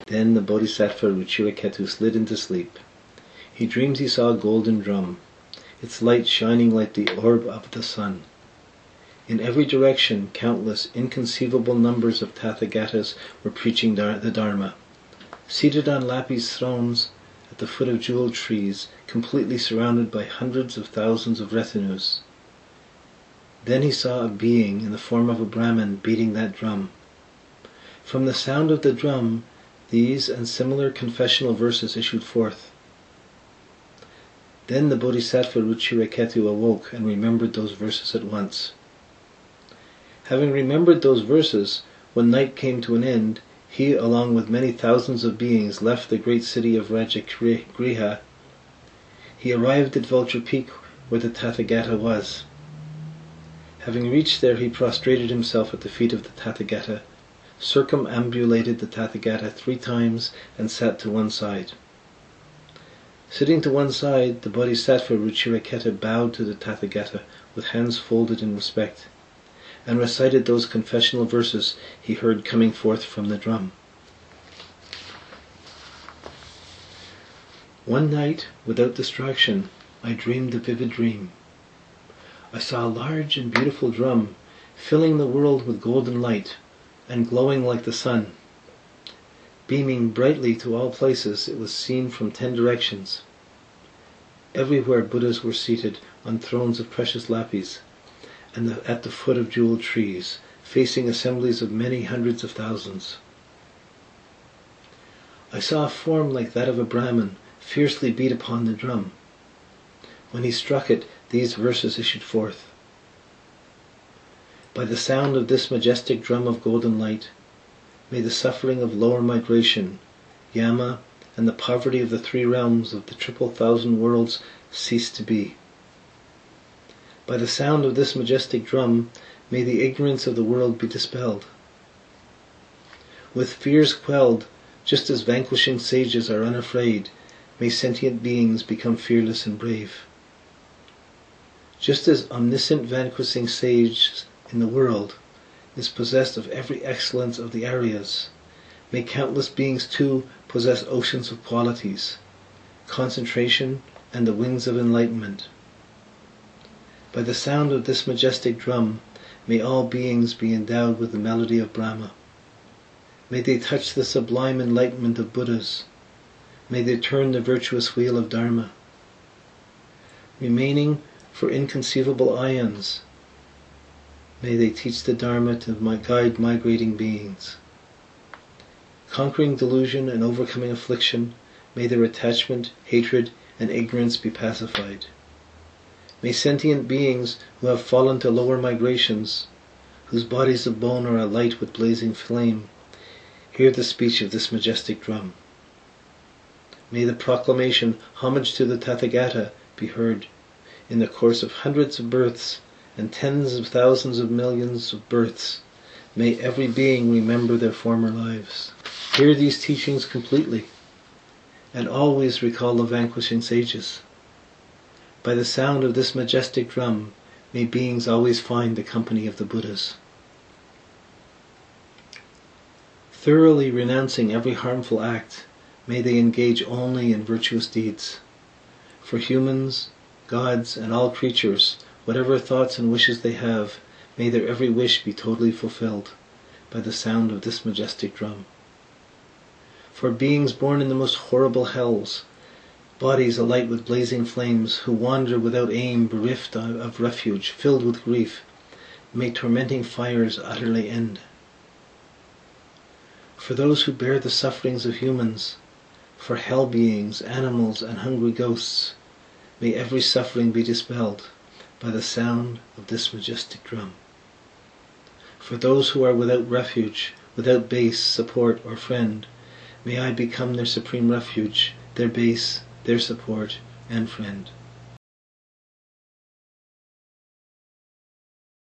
Then the Bodhisattva Ruchiraketu slid into sleep. He dreamed he saw a golden drum, its light shining like the orb of the sun. In every direction, countless, inconceivable numbers of Tathagatas were preaching the Dharma, seated on lapis thrones at the foot of jewel trees, completely surrounded by hundreds of thousands of retinues. Then he saw a being in the form of a Brahmin beating that drum. From the sound of the drum, these and similar confessional verses issued forth. Then the Bodhisattva Ruchiraketu awoke and remembered those verses at once. Having remembered those verses, when night came to an end, he, along with many thousands of beings, left the great city of Rajagriha. He arrived at Vulture Peak, where the Tathagata was. Having reached there, he prostrated himself at the feet of the Tathagata, circumambulated the Tathagata 3 times, and sat to one side. Sitting to one side, the Bodhisattva Ruchiraketa bowed to the Tathagata with hands folded in respect, and recited those confessional verses he heard coming forth from the drum. One night, without distraction, I dreamed a vivid dream. I saw a large and beautiful drum, filling the world with golden light, and glowing like the sun. Beaming brightly to all places, it was seen from 10 directions. Everywhere Buddhas were seated on thrones of precious lapis, and at the foot of jeweled trees, facing assemblies of many hundreds of thousands. I saw a form like that of a Brahmin fiercely beat upon the drum. When he struck it, these verses issued forth. By the sound of this majestic drum of golden light, may the suffering of lower migration, Yama, and the poverty of the 3 realms of the 1,000 worlds cease to be. By the sound of this majestic drum, may the ignorance of the world be dispelled. With fears quelled, just as vanquishing sages are unafraid, may sentient beings become fearless and brave. Just as omniscient vanquishing sage in the world is possessed of every excellence of the Aryas, may countless beings too possess oceans of qualities, concentration, and the wings of enlightenment. By the sound of this majestic drum, may all beings be endowed with the melody of Brahma. May they touch the sublime enlightenment of Buddhas. May they turn the virtuous wheel of Dharma. Remaining for inconceivable aeons, may they teach the Dharma to guide migrating beings. Conquering delusion and overcoming affliction, may their attachment, hatred, and ignorance be pacified. May sentient beings who have fallen to lower migrations, whose bodies of bone are alight with blazing flame, hear the speech of this majestic drum. May the proclamation, homage to the Tathagata, be heard in the course of hundreds of births and tens of thousands of millions of births. May every being remember their former lives. Hear these teachings completely, and always recall the vanquishing sages. By the sound of this majestic drum, may beings always find the company of the Buddhas. Thoroughly renouncing every harmful act, may they engage only in virtuous deeds. For humans, gods, and all creatures, whatever thoughts and wishes they have, may their every wish be totally fulfilled by the sound of this majestic drum. For beings born in the most horrible hells, bodies alight with blazing flames, who wander without aim, bereft of refuge, filled with grief, may tormenting fires utterly end. For those who bear the sufferings of humans, for hell beings, animals, and hungry ghosts, may every suffering be dispelled by the sound of this majestic drum. For those who are without refuge, without base, support, or friend, may I become their supreme refuge, their base, their support, and friend.